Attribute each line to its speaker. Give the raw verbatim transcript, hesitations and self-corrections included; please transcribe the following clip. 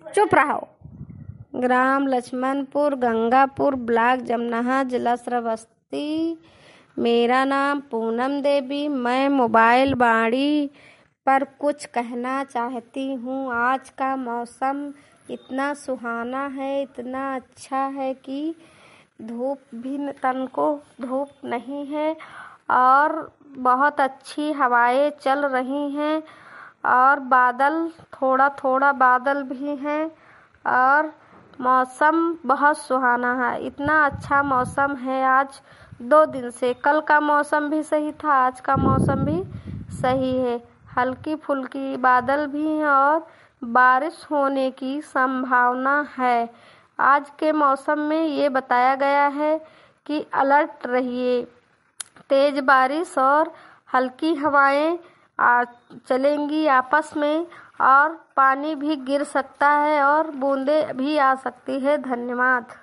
Speaker 1: चुप रहो। ग्राम लक्ष्मणपुर, गंगापुर, ब्लॉक जमनहा, जिला श्रावस्ती। मेरा नाम पूनम देवी। मैं मोबाइल वाणी पर कुछ कहना चाहती हूँ। आज का मौसम इतना सुहाना है, इतना अच्छा है कि धूप भी तनको धूप नहीं है और बहुत अच्छी हवाएं चल रही हैं और बादल थोड़ा थोड़ा बादल भी हैं और मौसम बहुत सुहाना है। इतना अच्छा मौसम है आज दो दिन से। कल का मौसम भी सही था, आज का मौसम भी सही है। हल्की फुल्की बादल भी हैं और बारिश होने की संभावना है। आज के मौसम में ये बताया गया है कि अलर्ट रहिए। तेज बारिश और हल्की हवाएं आ चलेंगी आपस में और पानी भी गिर सकता है और बूंदें भी आ सकती है। धन्यवाद।